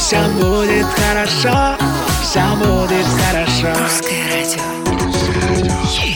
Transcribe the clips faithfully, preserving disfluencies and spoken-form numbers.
Все будет хорошо, все будет хорошо. Русское радио.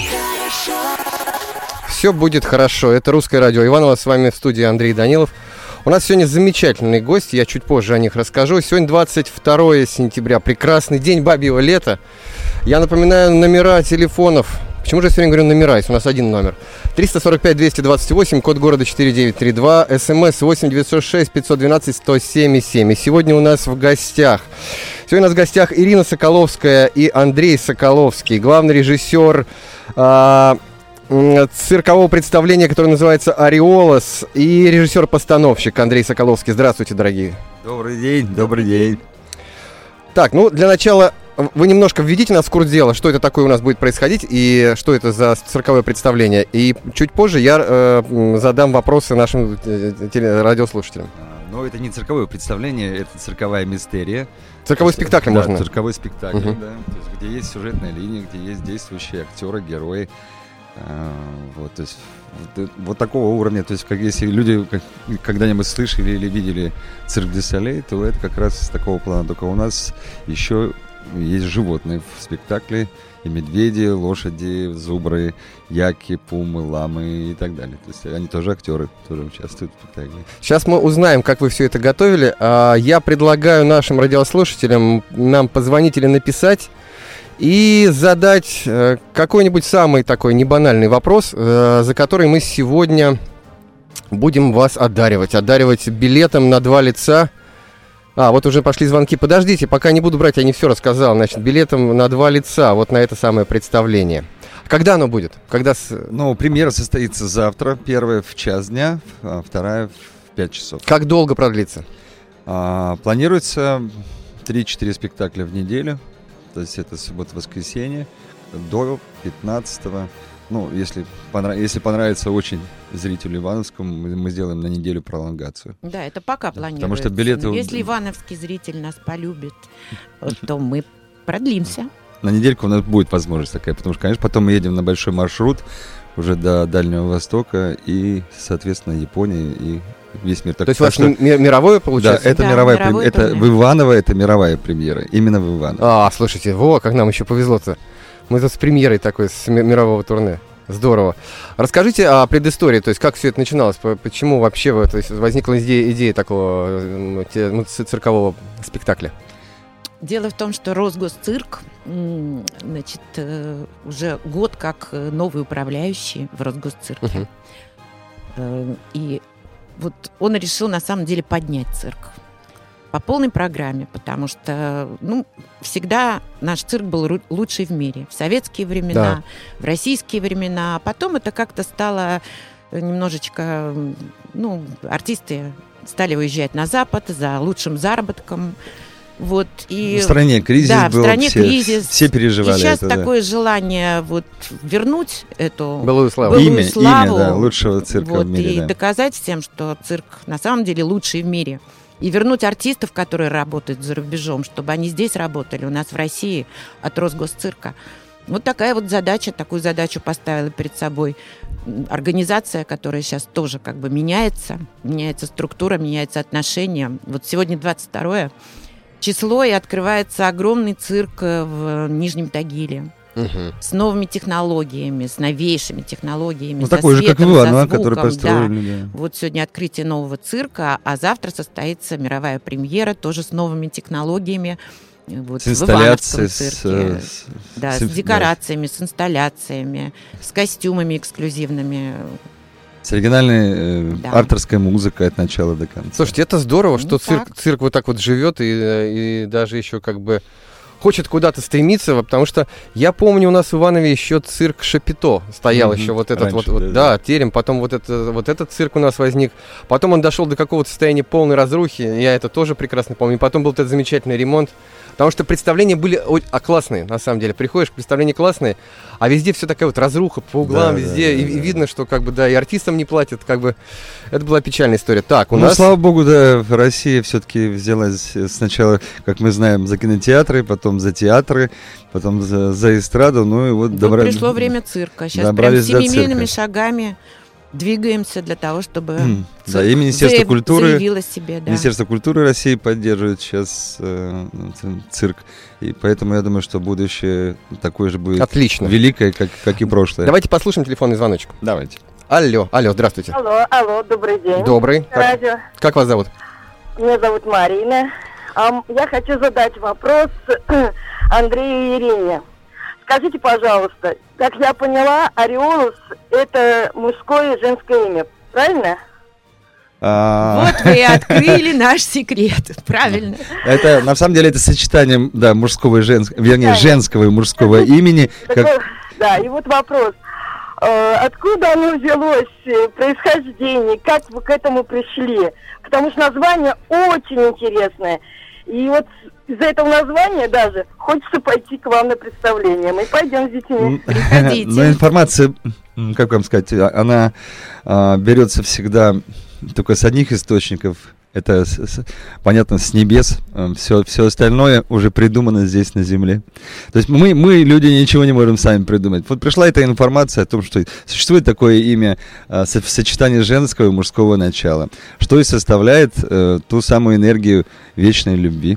Все будет хорошо. Это Русское радио. Иванова, с вами в студии Андрей Данилов. У нас сегодня замечательный гость, я чуть позже о них расскажу. Сегодня двадцать второе сентября, прекрасный день бабьего лета. Я напоминаю номера телефонов. Почему же я сегодня говорю номера, если у нас один номер? триста сорок пять двести двадцать восемь, код города четыре девять три два, смс восемь девятьсот шесть пятьсот двенадцать сто семь семь. И сегодня у нас в гостях. Сегодня у нас в гостях Ирина Соколовская и Андрей Соколовский, главный режиссер а, циркового представления, которое называется «Ореолос», и режиссер-постановщик Андрей Соколовский. Здравствуйте, дорогие. Добрый день, добрый день. Так, ну для начала вы немножко введите нас в курс дела, что это такое у нас будет происходить и что это за цирковое представление. И чуть позже я э, задам вопросы нашим теле- радиослушателям. Но это не цирковое представление, это цирковая мистерия. Цирковой спектакль, да, можно? Цирковой спектакль, угу. да. То есть, где есть сюжетная линия, где есть действующие актеры, герои. А, вот, то есть, вот, вот такого уровня. То есть, как если люди как, когда-нибудь слышали или видели «Цирк дю Солей», то это как раз такого плана. Только у нас еще есть животные в спектакле. И медведи, лошади, зубры, яки, пумы, ламы и так далее. То есть они тоже актеры, тоже участвуют в спектакле. Сейчас мы узнаем, как вы все это готовили. Я предлагаю нашим радиослушателям нам позвонить или написать и задать какой-нибудь самый такой небанальный вопрос, за который мы сегодня будем вас одаривать. Одаривать билетом на два лица. А, вот уже пошли звонки. Подождите, пока не буду брать, я не все рассказал. Значит, билетом на два лица, вот на это самое представление. Когда оно будет? Когда с... Ну, премьера состоится завтра. Первая в час дня, а вторая в пять часов. Как долго продлится? А, планируется три-четыре спектакля в неделю. То есть это суббота-воскресенье до пятнадцатого. Ну, если, понрав... если понравится очень зрителю Ивановскому, мы, мы сделаем на неделю пролонгацию. Да, это пока планируется. Потому что билеты... Но если ивановский зритель нас полюбит, то мы продлимся. На недельку у нас будет возможность такая, потому что, конечно, потом мы едем на большой маршрут уже до Дальнего Востока и, соответственно, Япония и весь мир. Так, то есть у вас что... ми- мировое получается? Да, это да, мировая премьера. Это в Иваново, это мировая премьера. Именно в Иваново. А, слушайте, во, как нам еще повезло-то. Мы тут с премьерой такой, с мирового турне. Здорово. Расскажите о предыстории, то есть как все это начиналось, почему вообще то есть, возникла идея, идея такого ну, циркового спектакля? Дело в том, что Росгосцирк, значит, уже год как новый управляющий в Росгосцирке. Uh-huh. И вот он решил на самом деле поднять цирк по полной программе, потому что ну, всегда наш цирк был ру- лучший в мире. В советские времена, да. в российские времена. А потом это как-то стало немножечко... Ну, артисты стали уезжать на Запад за лучшим заработком. Вот, и, в стране кризис да, был, в стране все, кризис. все переживали и сейчас это. такое да. желание вот, вернуть эту былую славу, былую имя, славу имя да, лучшего цирка вот, в мире. И да. доказать всем, что цирк на самом деле лучший в мире. И вернуть артистов, которые работают за рубежом, чтобы они здесь работали, у нас в России, от Росгосцирка. Вот такая вот задача, такую задачу поставила перед собой организация, которая сейчас тоже как бы меняется, меняется структура, меняется отношение. Вот сегодня двадцать второе число, и открывается огромный цирк в Нижнем Тагиле. Угу. С новыми технологиями, с новейшими технологиями. Ну, со такой светом, же, как Иваново, со звуком, который построили. Да. Да. Вот сегодня открытие нового цирка, а завтра состоится мировая премьера, тоже с новыми технологиями. Вот, с инсталляцией, в цирке. С, да, с, с декорациями, да. с инсталляциями, с костюмами эксклюзивными. С оригинальной э, да. авторской музыкой от начала до конца. Слушайте, это здорово, что ну, цирк, цирк вот так вот живет и, и даже еще как бы хочет куда-то стремиться, потому что я помню, у нас в Иванове еще цирк Шапито стоял, mm-hmm. еще вот этот Раньше, вот, да, вот да, терем, потом вот, это, вот этот цирк у нас возник, потом он дошел до какого-то состояния полной разрухи, я это тоже прекрасно помню, потом был этот замечательный ремонт, потому что представления были о, а, классные, на самом деле, приходишь, представления классные, а везде все такая вот разруха по углам, да, везде, да, да, и, да. и видно, что как бы, да, и артистам не платят, как бы, это была печальная история. Так, у ну, нас... слава богу, да, Россия все-таки взялась сначала, как мы знаем, за кинотеатры, потом за театры, потом за, за эстраду, ну и вот... Вот добра... пришло время цирка, сейчас прям семимильными шагами двигаемся для того, чтобы Mm. Да, и Министерство заяв... культуры, заявило себе. Да. Министерство культуры России поддерживает сейчас э, цирк, и поэтому я думаю, что будущее такое же будет Отлично. великое, как, как и прошлое. Давайте послушаем телефонный звоночек. Давайте. Алло, алло, здравствуйте. Алло, алло, добрый день. Добрый. Как, Радио. как вас зовут? Меня зовут Марина. А, я хочу задать вопрос Андрею и Ирине. Скажите, пожалуйста, как я поняла, Ореолус – это мужское и женское имя, правильно? А, Вот вы и открыли наш секрет. Правильно. Это, на самом деле, это сочетание, да, мужского и женского, вернее, Да. женского и мужского имени. Так Как... вот, да, и вот вопрос. Э, Откуда оно взялось, э, происхождение, как вы к этому пришли? Потому что название очень интересное. И вот из-за этого названия даже хочется пойти к вам на представление. Мы пойдем с детьми. Приходите. Но информация, м, как вам сказать, а- она а, берется всегда только с одних источников. Это, с- с- понятно, с небес. Все, все остальное уже придумано здесь, на земле. То есть мы, мы, люди, ничего не можем сами придумать. Вот пришла эта информация о том, что существует такое имя а, со- в сочетании женского и мужского начала, что и составляет э, ту самую энергию вечной любви.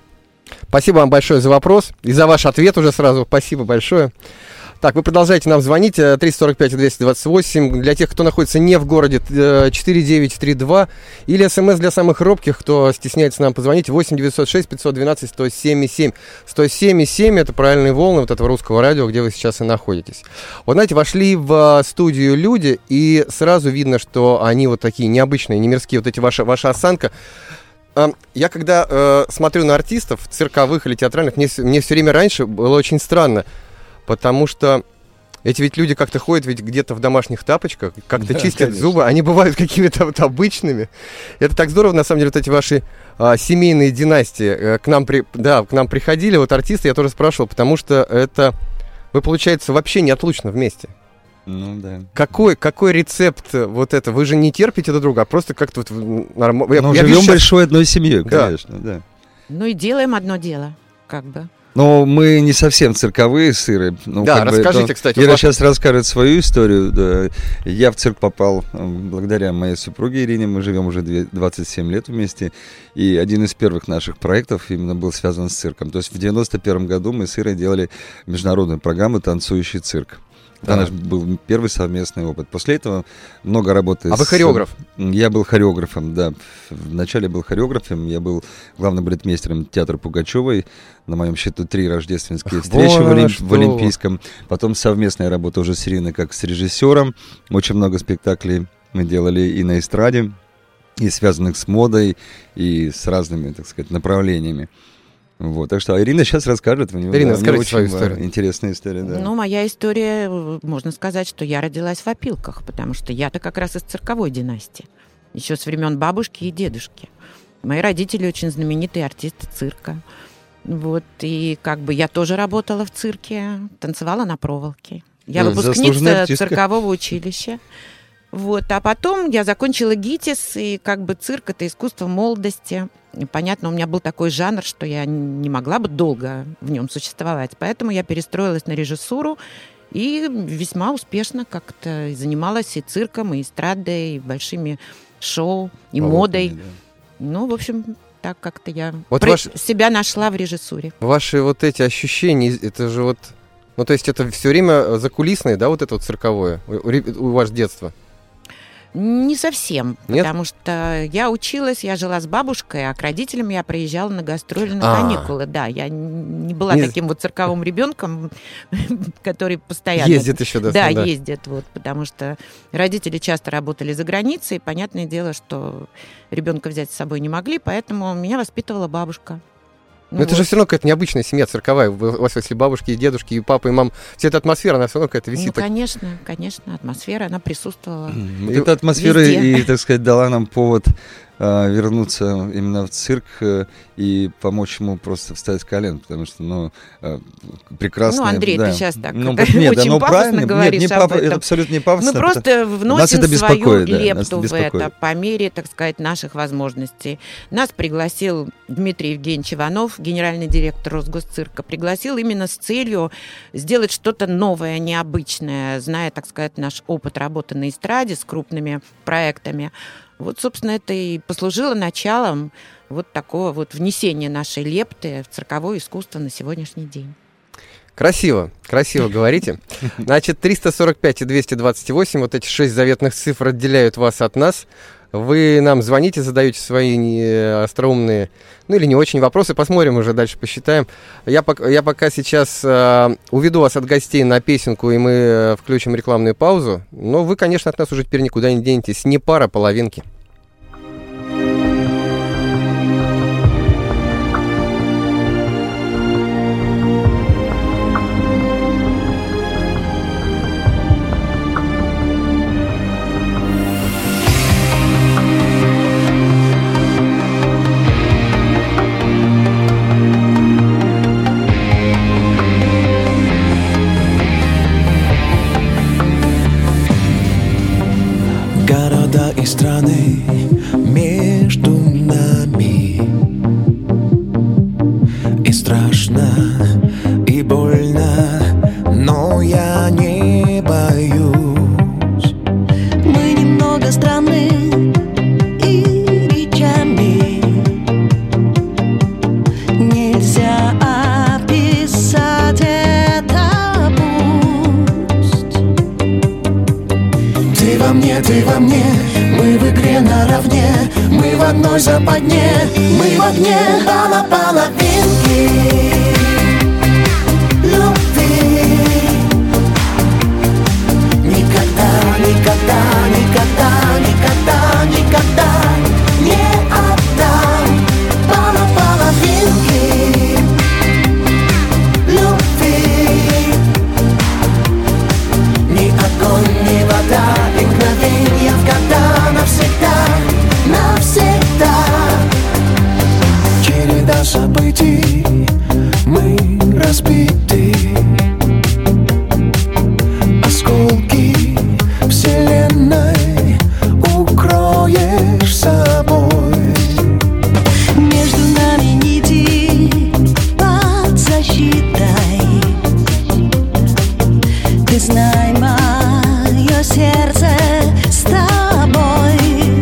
Спасибо вам большое за вопрос и за ваш ответ уже сразу. Спасибо большое. Так, вы продолжаете нам звонить. э, триста сорок пять двести двадцать восемь. Для тех, кто находится не в городе, э, четыре девять три два. Или смс для самых робких, кто стесняется нам позвонить. восемь девятьсот шесть пятьсот двенадцать сто семь семь. сто семь семь это правильные волны вот этого русского радио, где вы сейчас и находитесь. Вот знаете, вошли в студию люди, и сразу видно, что они вот такие необычные, не мирские. Вот эти ваша, ваша осанка. А, Я когда э, смотрю на артистов, цирковых или театральных, мне, с- мне все время раньше было очень странно, потому что эти ведь люди как-то ходят ведь где-то в домашних тапочках, как-то Да, чистят конечно. зубы, они бывают какими-то вот обычными. Это так здорово, на самом деле, вот эти ваши а, семейные династии. Э, К нам, при, да, к нам приходили вот артисты, я тоже спрашивал, потому что это, вы, получается, вообще неотлучно вместе. Ну да. Какой, какой рецепт э, вот это? Вы же не терпите друг друга, а просто как-то вот нормально. Ну, живем большой одной семьей, Да. конечно, да. Ну и делаем одно дело, как бы. Но мы не совсем цирковые сыры. Ну, Да, как бы, расскажите, то- кстати, Ира вот- сейчас расскажет свою историю. Да. Я в цирк попал э, благодаря моей супруге Ирине. Мы живем уже две- двадцать семь лет вместе. И один из первых наших проектов именно был связан с цирком. То есть в девяносто первом году мы с Ирой делали международную программу «Танцующий цирк». Это Да. наш был первый совместный опыт. После этого много работы. А вы с- хореограф? Я был хореографом, да. Вначале был хореографом, я был главным балетмейстером театра Пугачевой. На моем счету три рождественские Ах, встречи вон в, Олимп- что. в Олимпийском. Потом совместная работа уже с Ириной как с режиссером. Очень много спектаклей мы делали и на эстраде, и связанных с модой, и с разными, так сказать, направлениями. Вот, так что Ирина сейчас расскажет. У нее, Ирина, да, у нее расскажите очень свою ва- историю. интересная история, да. Ну, моя история, э, можно сказать, что я родилась в Опилках, потому что я-то как раз из цирковой династии. Еще с времен бабушки и дедушки. Мои родители очень знаменитые артисты цирка. Вот, и как бы я тоже работала в цирке, танцевала на проволоке. Я Ну, заслуженная выпускница артистка. циркового училища. Вот, а потом я закончила ГИТИС, и как бы цирк — это искусство молодости. И, понятно, у меня был такой жанр, что я не могла бы долго в нем существовать. Поэтому я перестроилась на режиссуру и весьма успешно как-то и занималась и цирком, и эстрадой, и большими шоу, и Полотнами, модой. да. Ну, в общем, так как-то я Вот про- ваш- себя нашла в режиссуре. Ваши вот эти ощущения, это же вот... Ну, то есть это все время закулисное, да, вот это вот цирковое, у, у- у вас детства? Не совсем, Нет? потому что я училась, я жила с бабушкой, а к родителям я приезжала на гастроли на А. каникулы. Да, я н- не была Не- таким вот цирковым ребенком, который постоянно... Ездит еще, да, Да, да. ездят, вот, потому что родители часто работали за границей, и понятное дело, что ребенка взять с собой не могли, поэтому меня воспитывала бабушка. Ну Но это вот. же все равно какая-то необычная семья цирковая. У вас, если бабушки и дедушки, и папа, и мама, вся эта атмосфера, она все равно какая-то висит. Ну, так. конечно, конечно, атмосфера, она присутствовала. Вот эта атмосфера Везде. и, так сказать, дала нам повод а, вернуться именно в цирк а, и помочь ему просто встать с колен, потому что, ну, а, прекрасно. Ну, Андрей, да. ты сейчас так ну, как, нет, очень ну, пафосно говоришь нет, не об паф... этом. это абсолютно не пафосно. Мы просто вносим нас это свою да, лепту нас в это по мере, так сказать, наших возможностей. Нас пригласил Дмитрий Евгеньевич Иванов, генеральный директор Росгосцирка, пригласил именно с целью сделать что-то новое, необычное, зная, так сказать, наш опыт работы на эстраде с крупными проектами. Вот, собственно, это и послужило началом вот такого вот внесения нашей лепты в цирковое искусство на сегодняшний день. Красиво, красиво говорите. Значит, триста сорок пять и двести двадцать восемь, вот эти шесть заветных цифр отделяют вас от нас. Вы нам звоните, задаете свои остроумные, ну или не очень вопросы, посмотрим уже, дальше посчитаем. Я, пока, я пока сейчас э, уведу вас от гостей на песенку, и мы э, включим рекламную паузу. Но вы, конечно, от нас уже теперь никуда не денетесь. Не пара, половинки. И страны между нами, и страшно, и больно, но я не боюсь. Мы немного странны и речами нельзя описать это пусть. Ты во мне, ты во мне, мы в игре наравне, мы в одной западне, мы в огне пала половинки любви. Никогда, никогда, никогда, никогда, никогда не отдам пала половинки любви. Ни огонь, ни вода, и мгновенья в года навсегда, навсегда. Череда событий, мы разбиты, осколки вселенной укроешь собой. Между нами нити под защитой. Ты знай, мое сердце с тобой.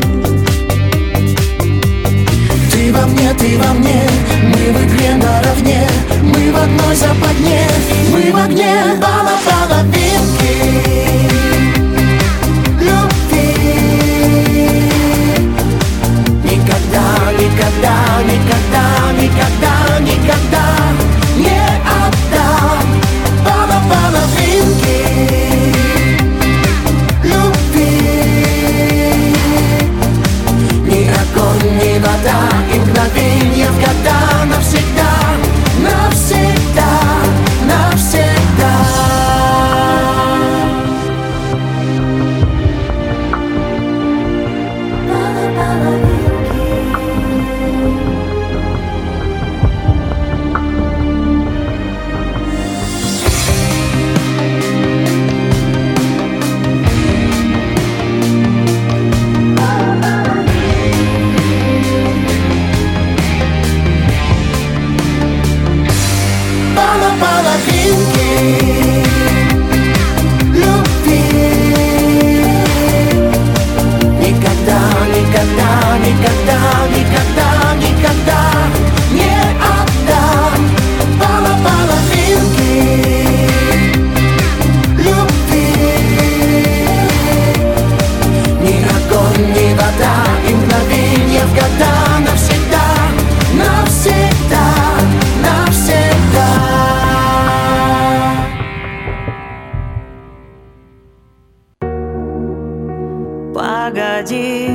Ты во мне, ты во мне, мы в игре наравне, мы в одной западне, мы в огне пала половинки любви. Никогда, никогда, никогда, никогда, никогда не отдам пала половинки любви. Ни огонь, ни вода, и мгновенья в года навсегда, навсегда, навсегда. Пала половинки любви. Никогда, никогда, никогда, никогда, никогда не отдам пала половинки любви. Ни огонь, ни вода, и мгновенья в года навсегда, навсегда, навсегда. Погоди,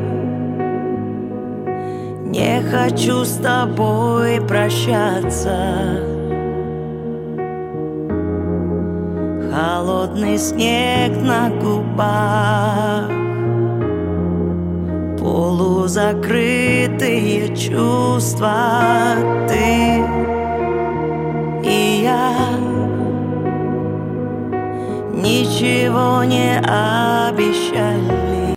не хочу с тобой прощаться. Холодный снег на губах, пол полузакрытые чувства. Ты и я ничего не обещали.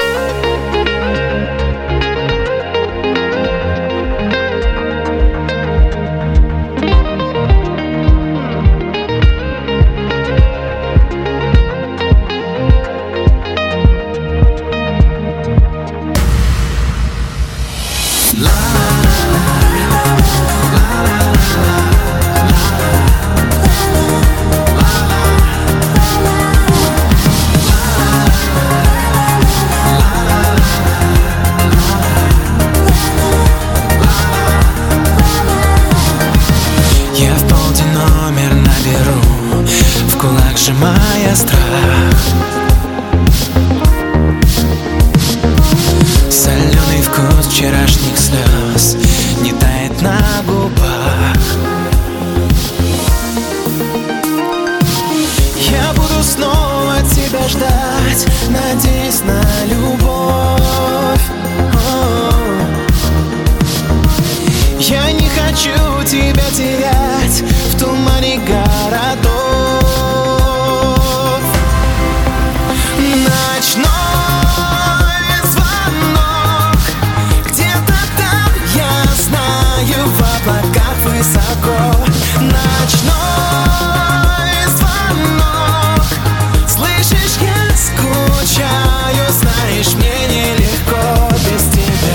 Сжимая страх, соленый вкус вчерашних слез не тает на губах. Я буду снова тебя ждать, надеясь на любовь. О-о-о. Я не хочу тебя терять в тумане городов. Высоко ночной звонок. Слышишь, я скучаю, знаешь, мне нелегко без тебя.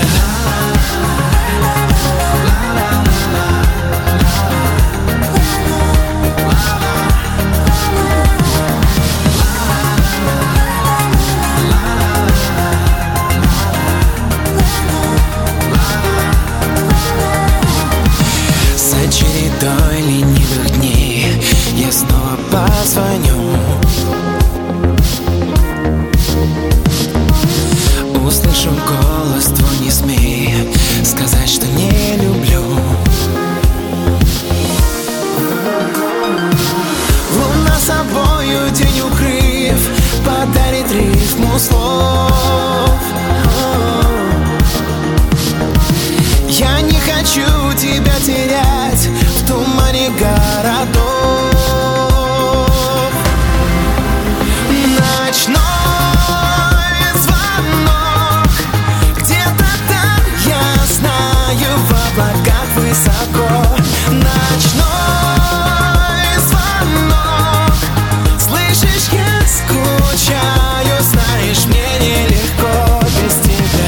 Чередой ленивых дней я снова позвоню. Услышу голос твой, не смей сказать, что не люблю. Луна собою день укрыв подарит рифму слов. Я не хочу тебя терять в тумане городов. Ночной звонок. Где-то там, я знаю, в облаках высоко. Ночной звонок. Слышишь, я скучаю, знаешь, мне нелегко без тебя.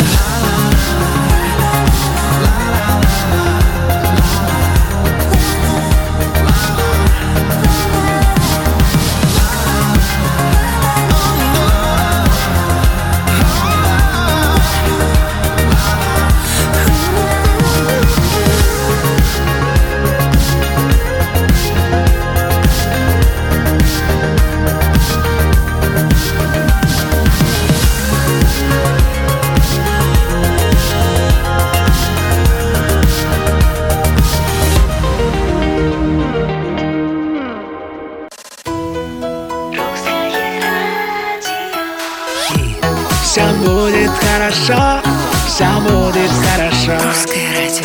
Все будет хорошо, все будет хорошо. Русское радио.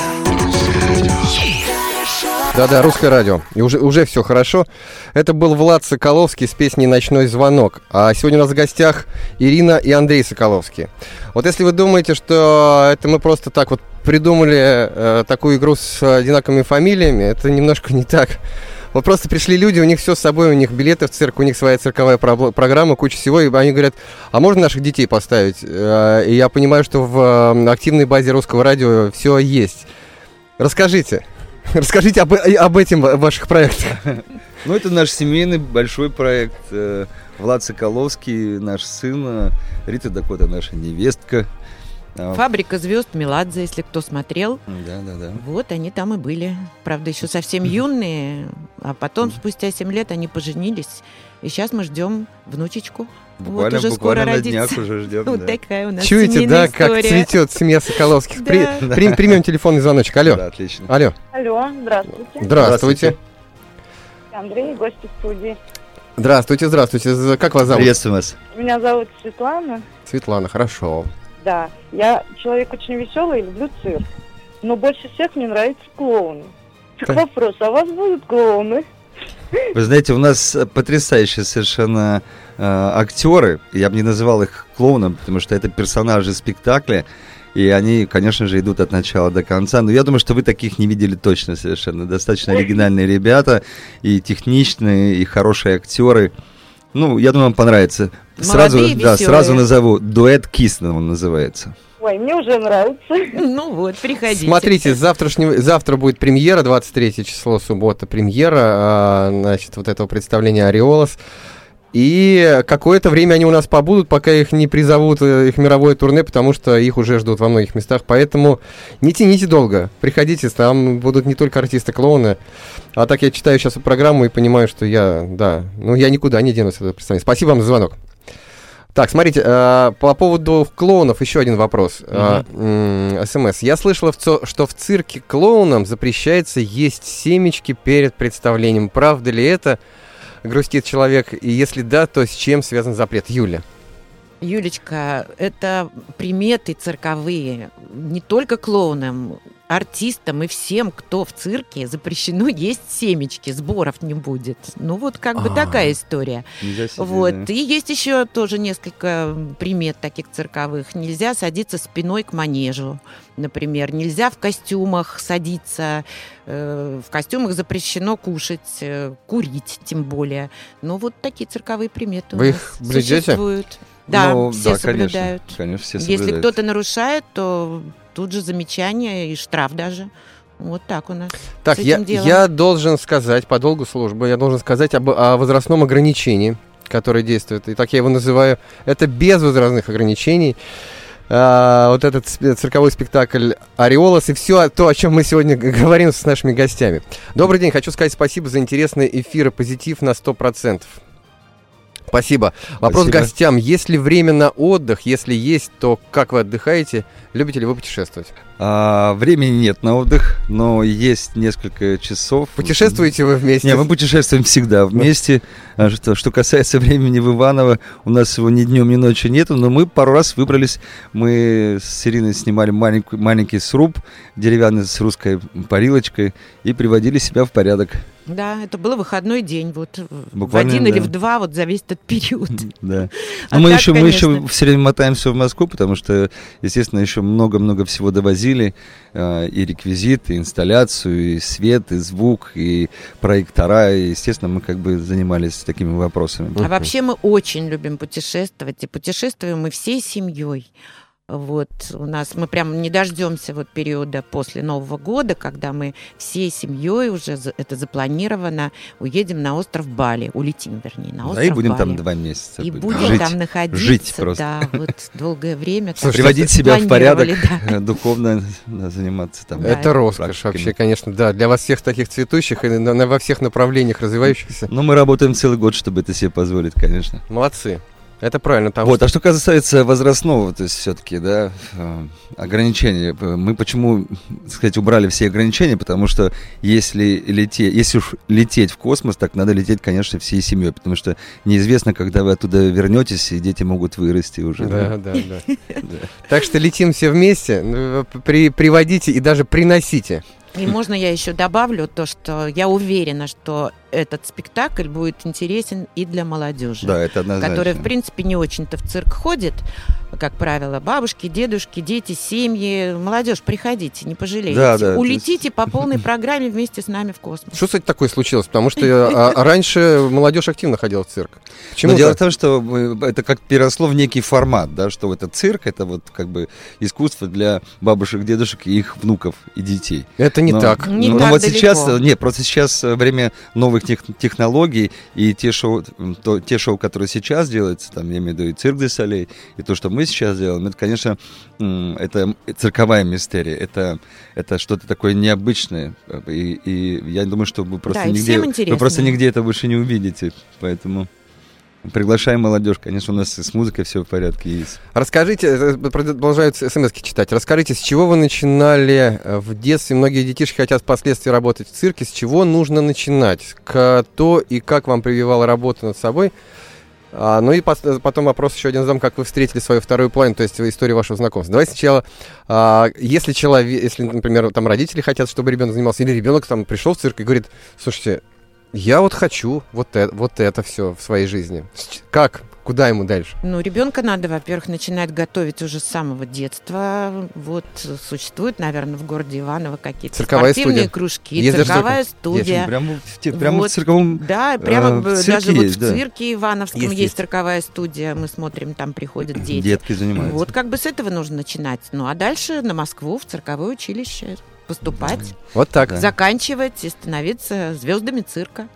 Да-да, русское радио. И уже, уже все хорошо. Это был Влад Соколовский с песней «Ночной звонок». А сегодня у нас в гостях Ирина и Андрей Соколовский. Вот если вы думаете, что это мы просто так вот придумали э, такую игру с одинаковыми фамилиями, это немножко не так. Вот просто пришли люди, у них все с собой, у них билеты в цирк, у них своя цирковая про- программа, куча всего, и они говорят, а можно наших детей поставить? И я понимаю, что в активной базе русского радио все есть. Расскажите, расскажите об, об этом ваших проектах. Ну, это наш семейный большой проект. Влад Соколовский, наш сын, Рита Дакота, наша невестка. Фабрика звезд Меладзе, если кто смотрел. Да, да, да. Вот они там и были. Правда, еще совсем юные. А потом, спустя семь лет, они поженились. И сейчас мы ждем внучечку. Буквально, вот уже буквально скоро на родится. днях уже ждем. Вот да. такая у нас Чуете, семейная да, как история. цветет семья Соколовских? Да. При, при, примем телефонный звоночек. Алло. Да, отлично. Алло. Алло, здравствуйте. Здравствуйте. Андрей, гости студии. Здравствуйте, здравствуйте. Как вас зовут? Приветствую вас. Меня зовут Светлана. Светлана, хорошо. Да, я человек очень веселый, люблю цирк. Но больше всех мне нравятся клоуны. Так Так. вопрос, а у вас будут клоуны? Вы знаете, у нас потрясающие совершенно э, актеры. Я бы не называл их клоуном, потому что это персонажи спектакля. И они, конечно же, идут от начала до конца. Но я думаю, что вы таких не видели точно совершенно. Достаточно оригинальные ребята, и техничные, и хорошие актеры. Ну, я думаю, вам понравится. Сразу, Молодые, да, веселые. сразу назову. Дуэт Кисна он называется. Ой, мне уже нравится. Ну вот, приходите. Смотрите, с завтрашнего, завтра будет премьера, двадцать третье число, суббота, премьера, а, значит, вот этого представления «Ореолос». И какое-то время они у нас побудут, пока их не призовут, э, их мировое турне, потому что их уже ждут во многих местах. Поэтому не тяните долго, приходите, там будут не только артисты-клоуны. А так я читаю сейчас программу и понимаю, что я, да, ну я никуда не денусь от этого представления. Спасибо вам за звонок. Так, смотрите, э, по поводу клоунов еще один вопрос. Э, м, СМС. Я слышала, в цо- что в цирке клоунам запрещается есть семечки перед представлением. Правда ли это? Грустит человек. И если да, то с чем связан запрет? Юля. Юлечка, это приметы цирковые. Не только клоунам, артистам и всем, кто в цирке, запрещено есть семечки, сборов не будет. Ну вот как бы А. такая история. Нельзя сидеть, Вот. да. И есть еще тоже несколько примет таких цирковых. Нельзя садиться спиной к манежу, например. Нельзя в костюмах садиться. Э, в костюмах запрещено кушать, э, курить тем более. Ну вот такие цирковые приметы у Вы нас их блюдете? существуют. Да, Ну, все да, соблюдают. Конечно, конечно, все Если соблюдают. кто-то нарушает, то тут же замечание и штраф даже. Вот так у нас. Так, с я, этим делом. я должен сказать, по долгу службы, я должен сказать об, о возрастном ограничении, которое действует. И так я его называю. Это без возрастных ограничений. А, вот этот сп- цирковой спектакль «Ореолос» и все то, о чем мы сегодня г- говорим с нашими гостями. Добрый день, хочу сказать спасибо за интересные эфиры, позитив на сто процентов. Спасибо. Вопрос Спасибо. гостям. Есть ли время на отдых? Если есть, то как вы отдыхаете? Любите ли вы путешествовать? А, времени нет на отдых, но есть несколько часов. Путешествуете вы вместе? Не, мы путешествуем всегда вместе. А Что, что касается времени в Иваново, у нас его ни днем, ни ночью нету, но мы пару раз выбрались. Мы с Ириной снимали маленький, маленький сруб деревянный с русской парилочкой и приводили себя в порядок. Да, это был выходной день. Вот Буквально, в один да. или в два, вот зависит от периода. Да. А Но мы так, еще, мы еще конечно. все время мотаемся в Москву, потому что, естественно, еще много-много всего довозили. э, И реквизит, и инсталляцию, и свет, и звук, и проектора. И, естественно, мы как бы занимались такими вопросами. А вообще мы очень любим путешествовать, и путешествуем мы всей семьей. Вот у нас мы прям не дождемся вот периода после Нового года, когда мы всей семьей уже за- это запланировано, уедем на остров Бали, улетим, вернее, на остров Да, и будем Бали. там два месяца. И будем будем жить. там находиться, жить просто. да, вот долгое время. так Слушайте, Приводить что себя в порядок, планировали, да. э, духовно да, заниматься там. Да, Это роскошь практиками. вообще, конечно, да. Для вас всех таких цветущих и на- на- во всех направлениях развивающихся. Но мы работаем целый год, чтобы это себе позволить, конечно. Молодцы. Это правильно. Потому Вот, что а что касается возрастного, то есть все-таки, да, э, ограничений, э, мы почему, так сказать, убрали все ограничения, потому что если лететь, если уж лететь в космос, так надо лететь, конечно, всей семьей, потому что неизвестно, когда вы оттуда вернетесь, и дети могут вырасти уже. Да, да, да. Так что летим все вместе, ну, при, приводите и даже приносите. И можно я еще добавлю то, что я уверена, что этот спектакль будет интересен и для молодежи. Да, это однозначно. Которая, в принципе, не очень-то в цирк ходит, как правило, бабушки, дедушки, дети, семьи. Молодежь, приходите, не пожалеете. Да, да, то Улетите по полной программе вместе с нами в космос. Что, кстати, такое случилось? Потому что а, а раньше молодежь активно ходила в цирк. Почему Но дело так? в том, что мы- это как переросло в некий формат, да, что это цирк, это вот как бы искусство для бабушек, дедушек и их внуков и детей. Это не Но- так. Не но так вот далеко. сейчас, э, нет, просто сейчас э, время новых тех- технологий и те шоу, м, то- те шоу, которые сейчас делаются, там, я имею в виду и цирк де Солей, и то, что мы сейчас делаем, это, конечно, м, это цирковая мистерия, это, это что-то такое необычное, и, и я думаю, что вы просто Да, и нигде, всем вы интересно. просто нигде это больше не увидите, поэтому приглашаем молодежь, конечно, у нас и с музыкой все в порядке есть. Расскажите, э, продолжают смс-ки читать. Расскажите, с чего вы начинали э, в детстве? Многие детишки хотят впоследствии работать в цирке. С чего нужно начинать? Кто и как вам прививала работу над собой? А, ну и пос- потом вопрос еще один задам, как вы встретили свою вторую половину, то есть историю вашего знакомства. Давай сначала, а, если человек, если, например, там родители хотят, чтобы ребенок занимался, или ребенок там пришел в цирк и говорит: слушайте, я вот хочу вот это, вот это все в своей жизни. Как? Куда ему дальше? Ну, ребенка надо, во-первых, начинать готовить уже с самого детства. Вот существуют, наверное, в городе Иваново какие-то Цирковая спортивные студия. кружки, Есть даже цирковая цирк- студия. Прямо в, те- прямо Вот. в цирковом... Да, прямо э, в- в цирке даже вот есть, в да. цирке Ивановском Есть, есть, есть. цирковая студия. Мы смотрим, там приходят дети. Детки занимаются. Вот как бы с этого нужно начинать. Ну, а дальше на Москву, в цирковое училище поступать, Вот так. Да. заканчивать и становиться звездами цирка.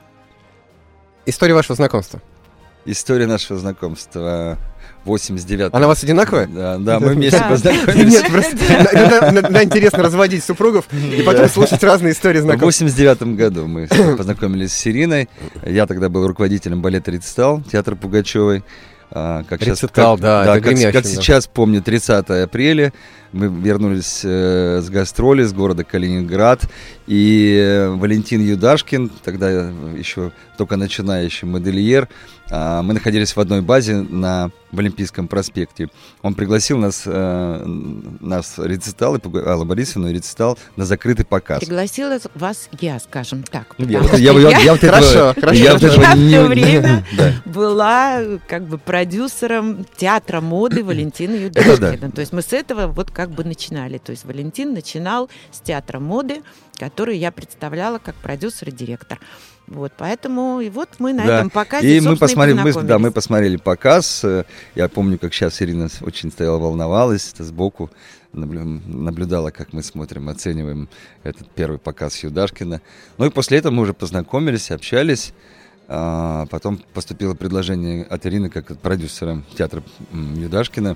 История вашего знакомства. История нашего знакомства восемьдесят девятого. Она у вас одинаковая? Да, да, мы вместе Да. познакомились. Нет, просто иногда- иногда интересно разводить супругов и потом слушать разные истории В знакомств. восемьдесят девятом году мы познакомились с Ириной. Я тогда был руководителем балета «Рецитал» театра Пугачевой. А, Как щас- «Рецитал», как- да, это как, гремящий, как да. сейчас помню, тридцатого апреля мы вернулись э, с гастроли с города Калининград, и э, Валентин Юдашкин, тогда еще только начинающий модельер, а, мы находились в одной базе на в Олимпийском проспекте. Он пригласил нас, э, нас «Рецитал», и Пуга- Аллу Борисовну, и «Рецитал» на закрытый показ. Пригласила вас я, скажем так. Ну, Я, потому вот- я, что я- я- я вот этого- Хорошо, хорошо. я вот этого Я в не- то время Да. была как бы продюсером театра моды Валентина Это Юдашкина. То есть мы с этого вот как бы начинали. То есть Валентин начинал с театра моды, который я представляла как продюсер и директор. Вот, поэтому и вот мы на Да. этом показе, И мы собственно, посмотрели, мы, познакомились. да, мы посмотрели показ. Э, Я помню, как сейчас Ирина с- очень стояла, волновалась сбоку, наблю- наблюдала, как мы смотрим, оцениваем этот первый показ Юдашкина. Ну и после этого мы уже познакомились, общались. А, Потом поступило предложение от Ирины как от продюсера театра м, Юдашкина.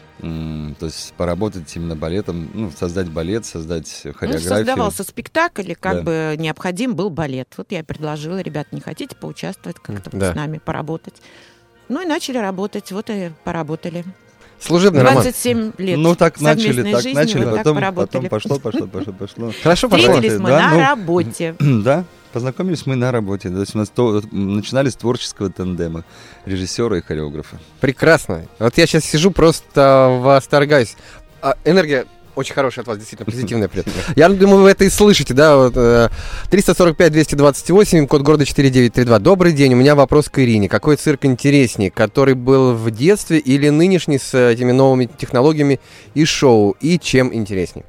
М, То есть поработать именно балетом, ну, создать балет, создать Ну, хореографию. создавался спектакль, и как Да. бы необходим был балет. Вот я и предложила: ребят, не хотите поучаствовать, как-то вот Да. с нами поработать? Ну и начали работать, вот и поработали. Служебный роман. двадцать семь лет Ну так начали, совместной так жизни, начали, вот так потом, поработали. потом пошло, пошло, пошло, пошло. Хорошо, пошло. Встретились мы Да, на ну, работе. Да, познакомились мы на работе. То есть у нас то- начинали с творческого тандема режиссера и хореографа. Прекрасно. Вот я сейчас сижу, просто восторгаюсь. А, энергия очень хорошая от вас, действительно, позитивная. Привет. Я думаю, вы это и слышите, да? Вот, э, триста сорок пять двести двадцать восемь, код города четыре девять три два. Добрый день, у меня вопрос к Ирине. Какой цирк интереснее, который был в детстве или нынешний с этими новыми технологиями и шоу? И чем интереснее?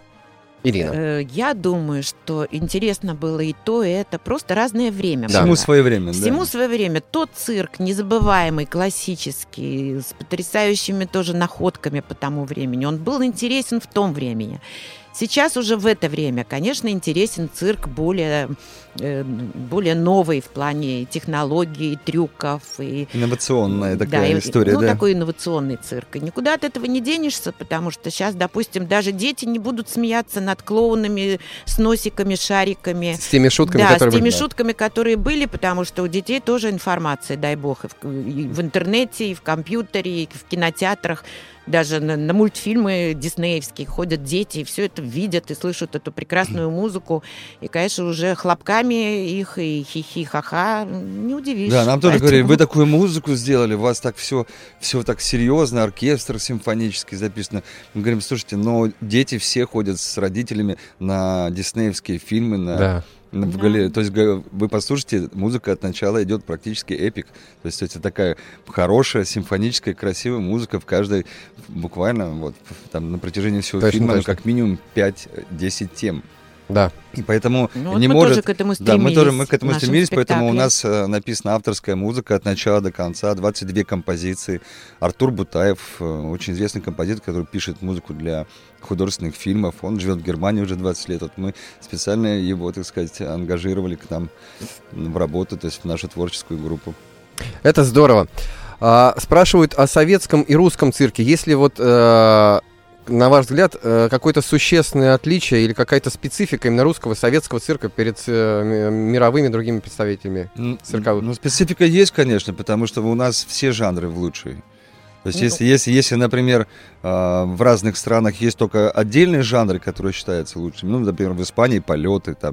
Ирина. Э, Я думаю, что интересно было и то, и это. Просто разное время. Да. Всему было. свое время, Всему да. свое время. Тот цирк незабываемый, классический, с потрясающими тоже находками по тому времени, он был интересен в том времени. Сейчас уже в это время, конечно, интересен цирк более, э, более новый в плане технологий, трюков. И, Инновационная такая и- история, ну, да. такой инновационный цирк. И никуда от этого не денешься, потому что сейчас, допустим, даже дети не будут смеяться над клоунами с носиками, шариками. С теми шутками, Да, которые с теми были. шутками, которые были, потому что у детей тоже информация, дай бог, и в, и в интернете, и в компьютере, и в кинотеатрах. Даже на, на мультфильмы диснеевские ходят дети, и все это видят и слышат эту прекрасную музыку. И, конечно, уже хлопками их и хихи-ха-ха не удивишь. Да, нам тоже Поэтому- говорили, вы такую музыку сделали, у вас так все, все так серьезно, оркестр симфонический записано. Мы говорим, слушайте, но дети все ходят с родителями на диснеевские фильмы, на, Да. на- в Да. галерею. То есть га- вы послушайте, музыка от начала идет практически эпик. То есть это такая хорошая, симфоническая, красивая музыка в каждой, буквально вот там на протяжении всего Точно, фильма, ну, точно. как минимум пять-десять тем. Да. И поэтому Ну, вот не мы может... тоже к этому Да, мы стремились тоже мы к этому в нашем стремились, поэтому у спектакле. нас э, написана авторская музыка от начала до конца, двадцать две композиции. Артур Бутаев, э, очень известный композитор, который пишет музыку для художественных фильмов. Он живет в Германии уже двадцать лет. Вот мы специально его, так сказать, ангажировали к нам в работу, то есть в нашу творческую группу. Это здорово. А, спрашивают о советском и русском цирке. Есть ли вот, э, на ваш взгляд, э, какое-то существенное отличие или какая-то специфика именно русского, советского цирка перед э, ми- мировыми другими представителями? Ну, Цирковых. Ну, специфика есть, конечно, потому что у нас все жанры в лучшие. То есть, Ну, если, если, если, например, э, в разных странах есть только отдельные жанры, которые считаются лучшими, ну, например, в Испании полеты, там,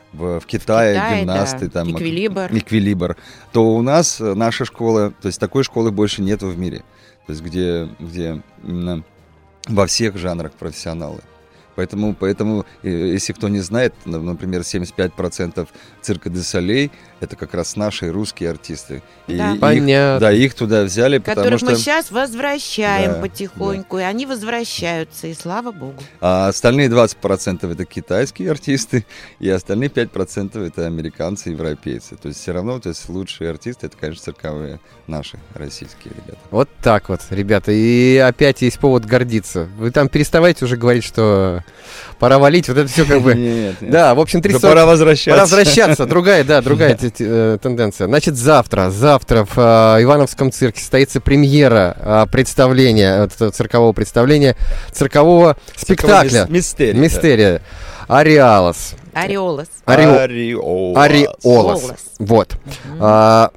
в, в Китае, Китай, гимнасты, да. там, Эквилибр. эквилибр, то у нас наша школа, то есть такой школы больше нету в мире, то есть где, где именно во всех жанрах профессионалы. Поэтому, поэтому, если кто не знает, например, семьдесят пять процентов цирка де Солей — это как раз наши русские артисты. И Да. их, Понятно. да, их туда взяли, потому Которых что... мы сейчас возвращаем Да, потихоньку, и они возвращаются, и слава богу. А остальные двадцать процентов это китайские артисты, и остальные пять процентов это американцы, европейцы. То есть все равно, то есть лучшие артисты — это, конечно, цирковые наши российские ребята. Вот так вот, ребята. И опять есть повод гордиться. Вы там переставайте уже говорить, что пора валить. Вот это все как бы... Нет, нет. Да, в общем, Уже триста... пора возвращаться. Пора возвращаться. Другая, да, другая те- те- э, тенденция. Значит, завтра, завтра в э, Ивановском цирке состоится премьера э, представления, вот этого циркового представления, циркового спектакля. Цирковой мис- Мистерия. Мистерия. Ариалос. Ореолос. Арио- Ариолас. Ариолос. Олос. Вот. Мгм. А,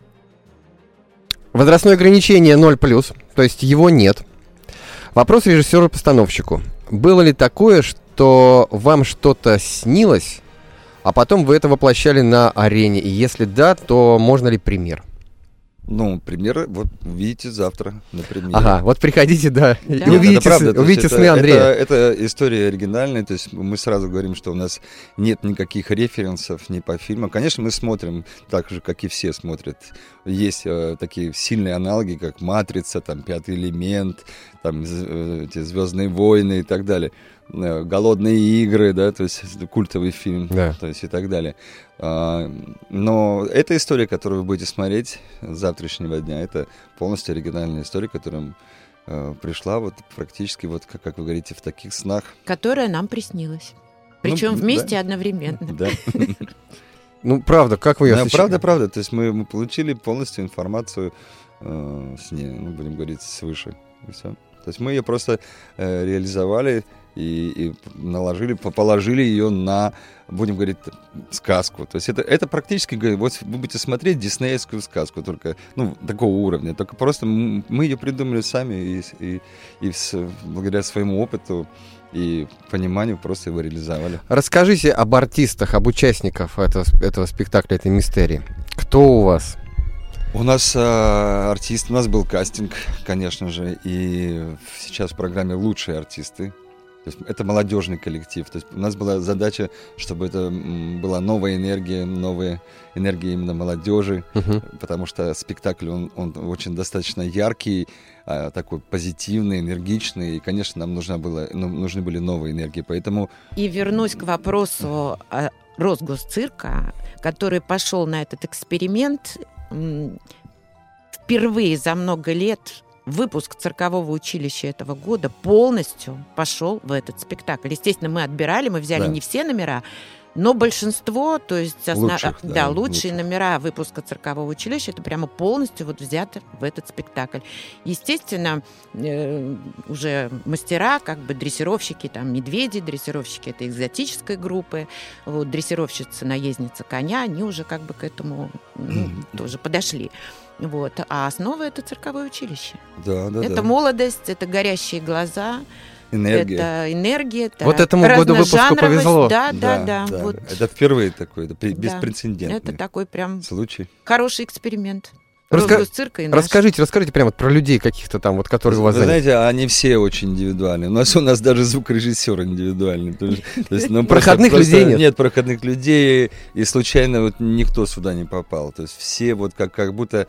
возрастное ограничение ноль плюс, то есть его нет. Вопрос режиссеру-постановщику. Было ли такое, что вам что-то снилось, а потом вы это воплощали на арене? И если да, то можно ли пример? Ну, пример, вот увидите завтра, например. Ага, вот приходите, да, и Да. Нет, увидите, это правда, с- то есть увидите это- сны Андрея. Это, это история оригинальная, то есть мы сразу говорим, что у нас нет никаких референсов ни по фильмам. Конечно, мы смотрим так же, как и все смотрят. Есть э, такие сильные аналоги, как «Матрица», там «Пятый элемент», там э, эти «Звездные войны» и так далее. Э, «Голодные игры», да, то есть это культовый фильм, Да. то есть и так далее. А, но эта история, которую вы будете смотреть с завтрашнего дня, это полностью оригинальная история, которая э, пришла вот практически, вот как, как вы говорите, в таких снах. Которая нам приснилась. Причем Ну, вместе да. одновременно. Да. Ну, правда, как вы ее Да, осуществили? правда, правда. То есть мы, мы получили полностью информацию э, с ней, ну, будем говорить, свыше. И все. То есть мы ее просто э, реализовали и, и наложили, по- положили ее на, будем говорить, сказку. То есть это, это практически, говорю, вот вы будете смотреть диснеевскую сказку, только, ну, такого уровня. Только просто м- мы ее придумали сами и, и, и с- благодаря своему опыту и пониманию просто его реализовали. Расскажите об артистах, об участниках этого, сп- этого спектакля, этой мистерии. Кто у вас? У нас э, артист, у нас был кастинг, конечно же, и сейчас в программе лучшие артисты. То есть это молодежный коллектив. То есть у нас была задача, чтобы это м, была новая энергия, новая энергия именно молодежи, Мгм. потому что спектакль, он, он очень достаточно яркий, а, такой позитивный, энергичный, и, конечно, нам нужна была, ну, нужны были новые энергии, поэтому И вернусь к вопросу о Росгосцирка, который пошел на этот эксперимент. М, Впервые за много лет выпуск циркового училища этого года полностью пошел в этот спектакль. Естественно, мы отбирали, мы взяли Да. не все номера, но большинство, то есть осна- Лучших, да, да, лучшие лучших. номера выпуска циркового училища, это прямо полностью вот взято в этот спектакль. Естественно, э, уже мастера, как бы дрессировщики, там медведи, дрессировщики это экзотической группы, вот, дрессировщица, наездница коня, они уже как бы к этому ну, тоже подошли. Вот. А основа это цирковое училище. да, да, это да. молодость, это горящие глаза, Энергия. это энергия, это Вот этому году выпуску разножанровость. повезло. Да, да, да. Вот. Это впервые такой, это при- Да. беспрецедентный Это такой прям случай. хороший эксперимент. Раска- Росгосцирка и наш. Расскажите, расскажите прямо вот про людей каких-то там, вот, которые у вас Вы заняты. знаете, они все очень индивидуальны. У нас у нас даже звукорежиссер индивидуальный. То есть, то есть, ну, просто- Проходных просто людей нет? Нет проходных людей, и случайно вот никто сюда не попал. То есть все вот как, как будто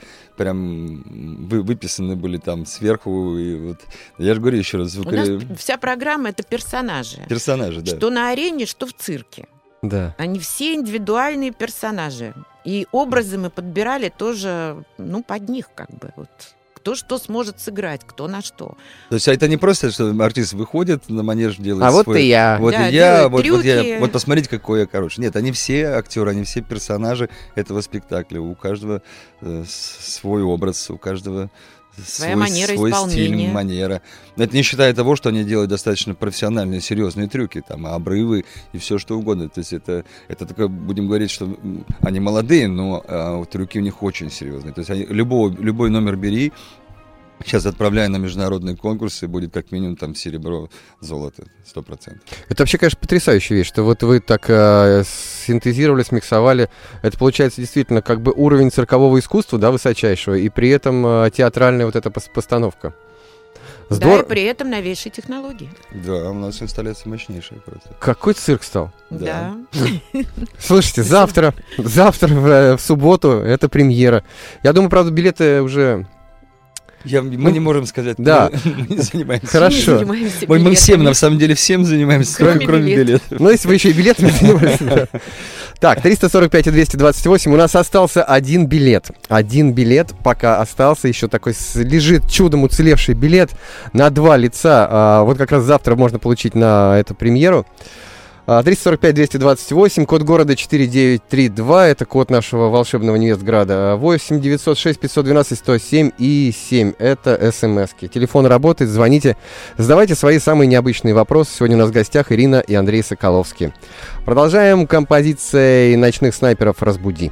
прям вы, выписаны были там сверху. И вот, я же говорю еще раз, У нас звукоре- вся программа это персонажи. персонажи, да. Что на арене, что в цирке. Да. Они все индивидуальные персонажи. И образы мы подбирали тоже, ну, под них как бы. Вот. Кто что сможет сыграть, кто на что. То есть это не просто, что артист выходит на манеж, делает А вот свой... и я. Вот Да, и я, делает вот, вот я, трюки. вот посмотрите, какой я хороший. Нет, они все актеры, они все персонажи этого спектакля. У каждого э, с- свой образ, у каждого Своя свой, манера свой исполнения. стиль, манера. Но это не считая того, что они делают достаточно профессиональные, серьезные трюки, там, обрывы и все что угодно. То есть это, это такое, будем говорить, что м, они молодые, но а, трюки у них очень серьезные. То есть они, любого, любой номер бери, Сейчас отправляю на международные конкурсы, будет как минимум там серебро, золото, сто процентов. Это вообще, конечно, потрясающая вещь, что вот вы так э, синтезировали, смиксовали. Это получается действительно как бы уровень циркового искусства, да, высочайшего, и при этом э, театральная вот эта пос- постановка. Да, и при этом новейшие технологии. Да, у нас инсталляция мощнейшая просто. Какой цирк стал? Да. Слушайте, завтра, завтра в, в субботу это премьера. Я думаю, правда, билеты уже... Я, мы Ну, не можем сказать, да. мы, мы не занимаемся. Хорошо. Не занимаемся Мы, мы билетами. всем, на самом деле, всем занимаемся, кроме, Кроме кроме билетов. билетов. Ну, если вы еще и билетами занимаетесь. да. Так, триста сорок пять и двести двадцать восемь. У нас остался один билет. Один билет пока остался. Еще такой с- лежит чудом уцелевший билет на два лица. А, вот как раз завтра можно получить на эту премьеру. А, триста сорок пять двести двадцать восемь, код города четыре девять три два, это код нашего волшебного Невестграда. восемь девятьсот шесть пятьсот двенадцать сто семь и семь, это смски. Телефон работает, звоните, задавайте свои самые необычные вопросы. Сегодня у нас в гостях Ирина и Андрей Соколовские. Продолжаем композицией «Ночных снайперов. Разбуди».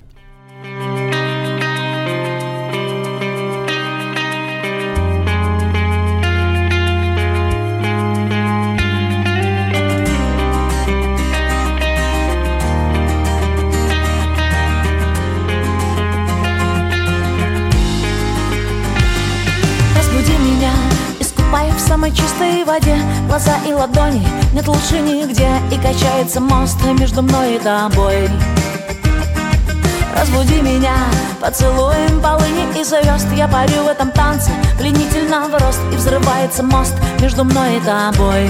Разбуди меня, искупай в самой чистой воде. Глаза и ладони нет лучше нигде. И качается мост между мной и тобой. Разбуди меня поцелуем полыни и звезд. Я парю в этом танце, пленительно в рост. И взрывается мост между мной и тобой.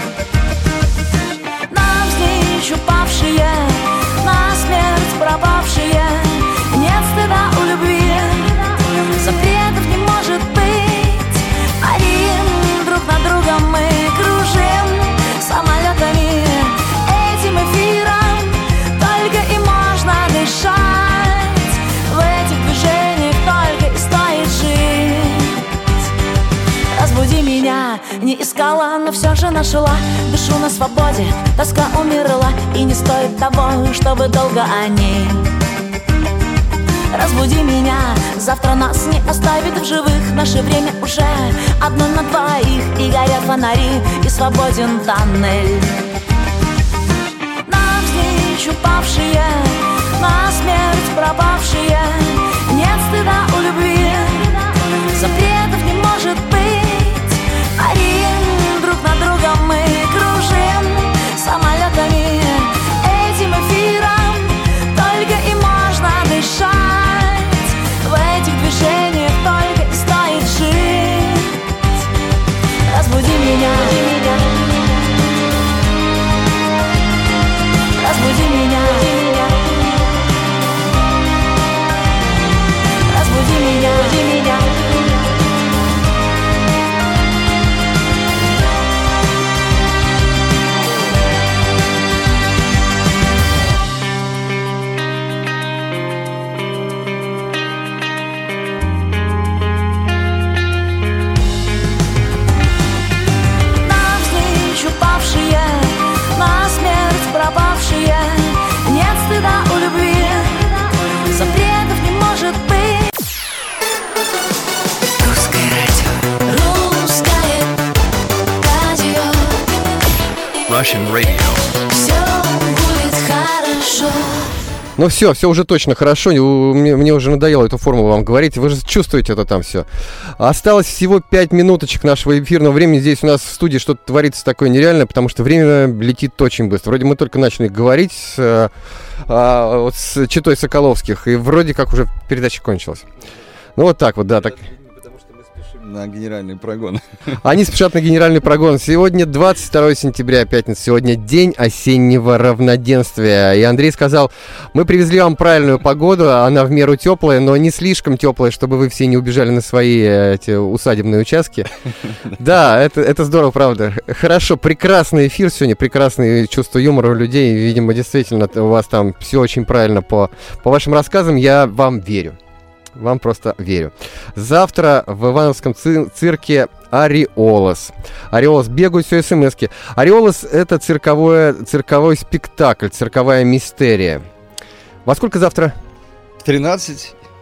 Навзничь упавшие, насмерть пропавшие. Нет стыда у любви, запретов не может быть. Парим друг над другом, мы кружим самолетами. Этим эфиром только и можно дышать. В этих движениях только и стоит жить. Разбуди меня, не искала, но все же нашла. Дышу на свободе, тоска умерла. И не стоит того, чтобы долго о ней. Разбуди меня, завтра нас не оставит в живых. Наше время уже одно на двоих. И горят фонари, и свободен тоннель. Навзничь упавшие, насмерть пропавшие. Нет стыда у любви, запретов не может быть. Парим друг над другом, мы кружим самолетами. Этим эфиром только и можно дышать. В этих движениях только и стоит жить. Разбуди меня, разбуди меня, разбуди меня, разбуди меня. Навзничь упавшие, насмерть пропавшие. Нет стыда у любви, запретов не может быть. Русское радио. Русское радио. Russian Radio. Все будет хорошо. Ну все, все уже точно хорошо. У- Мне, мне уже надоело эту формулу вам говорить. Вы же чувствуете это там все. Осталось всего пять минуточек нашего эфирного времени. Здесь у нас в студии что-то творится такое нереальное, потому что время летит очень быстро. Вроде мы только начали говорить э, а, вот с Читой Соколовских, и вроде как уже передача кончилась. Ну вот так вот, да. Так. Потому что мы спешим на генеральный прогон. Они спешат на генеральный прогон. Сегодня двадцать второе сентября, пятница. Сегодня день осеннего равноденствия. И Андрей сказал, мы привезли вам правильную погоду. Она в меру теплая, но не слишком теплая, чтобы вы все не убежали на свои э, эти усадебные участки. Да, это, это здорово, правда. Хорошо, прекрасный эфир сегодня, прекрасное чувство юмора у людей. Видимо, действительно, у вас там все очень правильно по, по вашим рассказам. Я вам верю. Вам просто верю. Завтра в Ивановском ци- цирке Ореолос. Ореолос бегают, все смски. Ореолос — это цирковое, цирковой спектакль, цирковая мистерия. Во сколько завтра? В тринадцать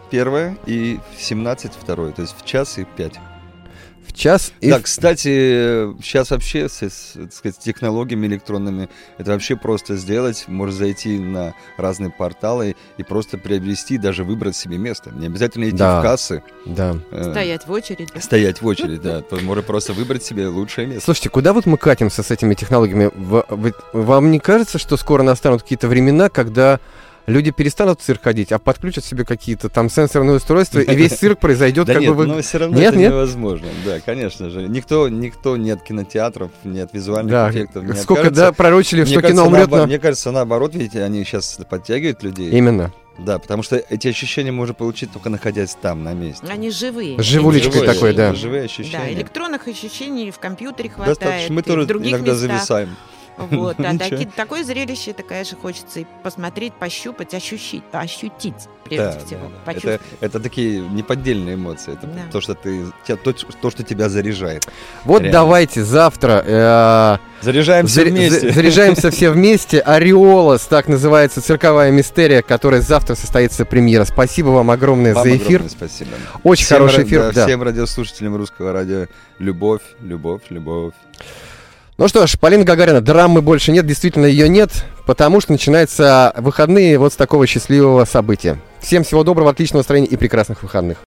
первое и в семнадцать второе, то есть в час и пять. В час и... Да, кстати, сейчас вообще с, с, так сказать, технологиями электронными это вообще просто сделать. Можно зайти на разные порталы и просто приобрести, даже выбрать себе место. Не обязательно идти Да. в кассы. Да. э, Стоять в очереди. Стоять в очередь, да. То можно просто выбрать себе лучшее место. Слушайте, куда вот мы катимся с этими технологиями? В- вы- Вам не кажется, что скоро настанут какие-то времена, когда люди перестанут в цирк ходить, а подключат себе какие-то там сенсорные устройства, и весь цирк произойдет Да как нет, бы... но вы- все равно Нет, это нет? невозможно. Да, конечно же. Никто, никто ни от кинотеатров, ни от визуальных Да, эффектов не сколько, откажется. да, пророчили, Мне что кажется, кино умрет наобо- на... Мне кажется, наоборот, видите, они сейчас подтягивают людей. Именно. Да, потому что эти ощущения можно получить только находясь там, на месте. Они живые. Живулечкой Живое, такой, да. Живые Да, ощущения. электронных ощущений в компьютере Достаточно. хватает, Мы и тоже в других иногда местах. зависаем. Вот, да, Ничего. таки- такое зрелище, это, конечно, хочется и посмотреть, пощупать, ощутить, ощутить, прежде Да, всего, да, да. почувствовать. Это, это такие неподдельные эмоции. Это Да. то, что ты, тебя- то, то, что тебя заряжает. Вот Реально. давайте завтра... э, Заряжаемся заря- вместе. за- Заряжаемся все вместе. Ореолос, так называется цирковая мистерия, которая завтра состоится премьера. Спасибо вам огромное Вам за эфир. огромное спасибо. Очень Всем хороший ра- эфир. да, да. Всем радиослушателям Русского радио любовь, любовь, любовь. Ну что ж, Полина Гагарина, драмы больше нет, действительно ее нет, потому что начинаются выходные вот с такого счастливого события. Всем всего доброго, отличного настроения и прекрасных выходных.